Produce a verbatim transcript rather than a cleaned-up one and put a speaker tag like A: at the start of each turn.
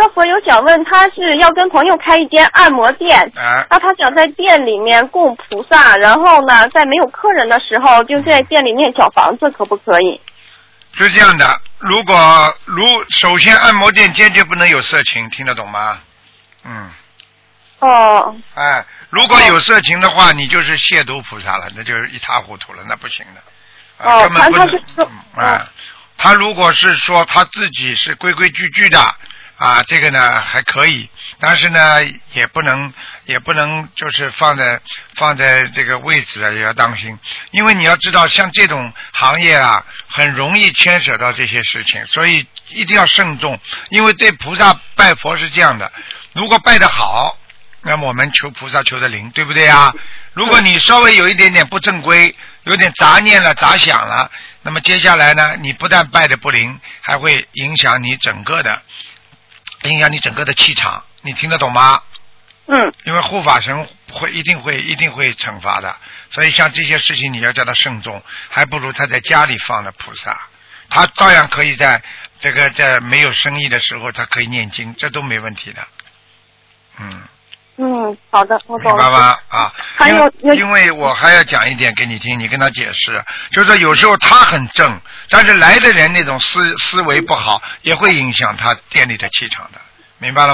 A: 个佛友想问，他是要跟朋友开一间按摩店，
B: 啊，
A: 那他想在店里面供菩萨，然后呢，在没有客人的时候，就在店里面小房子，可不可以？
B: 是这样的，如果如首先按摩店坚决不能有色情，听得懂吗？嗯。
A: 哦。
B: 哎，如果有色情的话，你就是亵渎菩萨了，那就是一塌糊涂了，那不行的。啊、
A: 哦，
B: 根本不能。
A: 他是说，
B: 嗯、啊，他如果是说他自己是规规矩矩的啊，这个呢还可以，但是呢也不能也不能就是放在放在这个位置啊，也要当心，因为你要知道，像这种行业啊，很容易牵扯到这些事情，所以一定要慎重，因为对菩萨拜佛是这样的，如果拜得好。那么我们求菩萨求的灵，对不对啊？如果你稍微有一点点不正规，有点杂念了、杂想了，那么接下来呢，你不但拜的不灵，还会影响你整个的，影响你整个的气场。你听得懂吗？
A: 嗯。
B: 因为护法神会一定会一定会惩罚的，所以像这些事情你要叫他慎重，还不如他在家里放了菩萨，他照样可以在这个在没有生意的时候，他可以念经，这都没问题的。嗯。
A: 嗯，好的，我懂了。
B: 明白吗？啊，
A: 还有，
B: 因为我还要讲一点给你听，你跟他解释，就是说有时候他很正，但是来的人那种思思维不好，也会影响他店里的气场的，明白了吗？